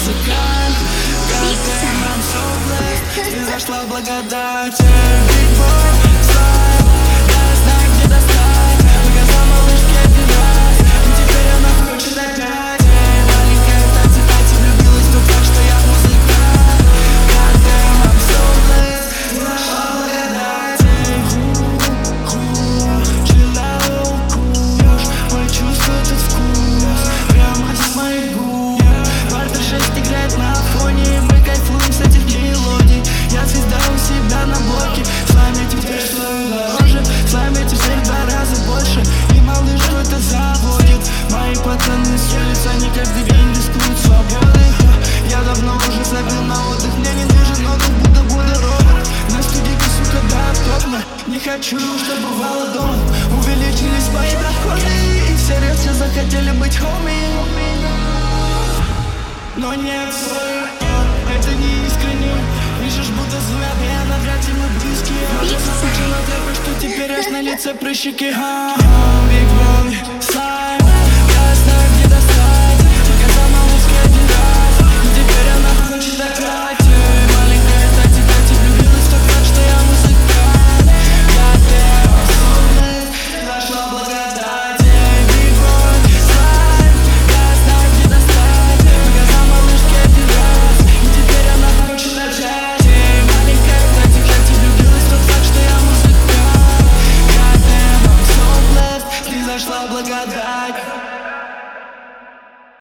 музыкант. Goddamn, I'm so blessed. Ты зашла в благодать. Big boy, slime. Я знаю, где достать. Показал малышке один раз, и теперь она хочет опять. Маленькая Тати влюбилась, но так, что я музыкант. Goddamn, I'm so blessed. Ты зашла в благодать. Чилаут, куешь мой чувство, этот вкус прямо с моих губ. Квартал 6 играет на фоне, мы кайфуем с этих мелодий. Я звезда у себя на блоке. С вами теперь стою дороже, с вами теперь в 2 раза больше. И малышку это заводит. Мои пацаны с улиц, они каждый день рискуют свободой. Я давно уже забил на отдых, мне не нужен отдых, будто буду робот. На студийке, сука, да, топно. Не хочу, чтобы бывало дома. Увеличились мои доходы, и все резко захотели быть хоми. Но нет, это не искренне. Пишешь, будто злобе, а навряд ли мы близкие. Я захочу на тебе, что теперь аж на лице прыщики. Big boy, slime. Я знаю, где достать. Показал малышке один раз, и теперь она хочет опять. Маленькая Тати влюбилась, так рад, что я музыкант. Goddamn, I'm so blessed. Зашла в благодать. Big boy, slime. Я знаю, где достать. Показал малышке один раз, и теперь она хочет опять. Маленькая Тати влюбилась, так рад, что я музыкант. Goddamn, I'm so blessed. Ты зашла в благодать.